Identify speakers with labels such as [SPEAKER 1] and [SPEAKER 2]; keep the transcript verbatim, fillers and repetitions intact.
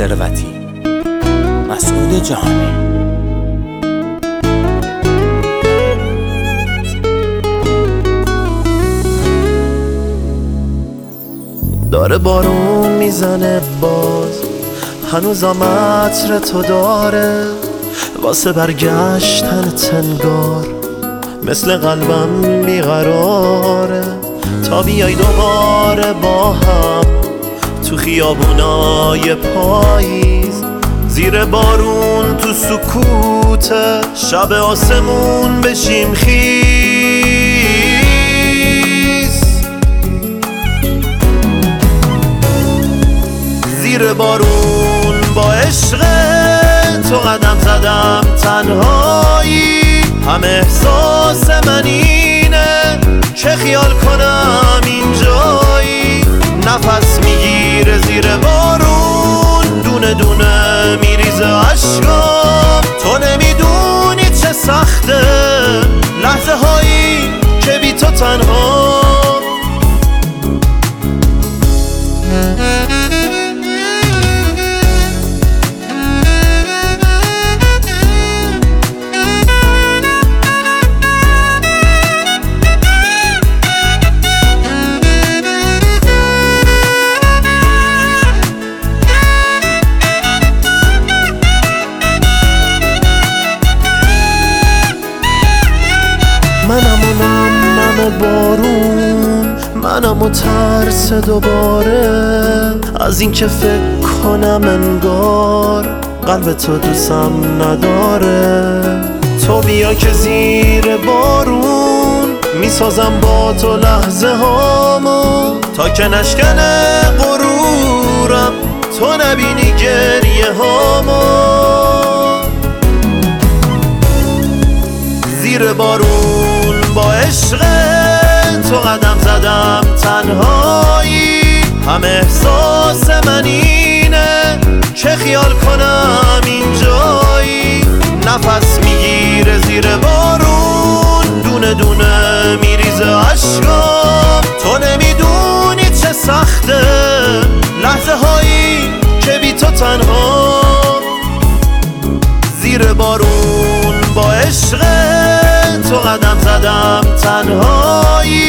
[SPEAKER 1] ثروتی، مسعود جهانی.
[SPEAKER 2] داره بارون میزنه باز، هنوزم عطر تو داره واسه برگشتن تنگار، مثل قلبم بیقراره تا بیای دوباره با هم تو خیابونای پاییز، زیر بارون تو سکوت شب آسمون بشیم خیز. زیر بارون با عشق تو قدم زدم تنهایی، هم احساس من اینه چه خیال کنم اینجایی، نفس میگیره زیر بارون دونه دونه میریزه عشقام، تو نمیدونی چه سخته لحظه هایی که بی تو تنها. منم و نم نم بارون، منم و ترس دوباره از این که فکر کنم انگار قلب تو دوستم نداره. تو بیا که زیر بارون میسازم با تو لحظه هامو، تا که نشکنه غرورم تو نبینی گریه هامو. زیر بارون با عشق تو قدم زدم تنهایی، هم احساس من اینه چه خیال کنم اینجایی، نفس میگیره زیر بارون دونه دونه میریزه عشقام، تو نمیدونی چه سخته لحظه هایی که بی تو تنها. زیر بارون با عشق تو قدم زدم تنهایی،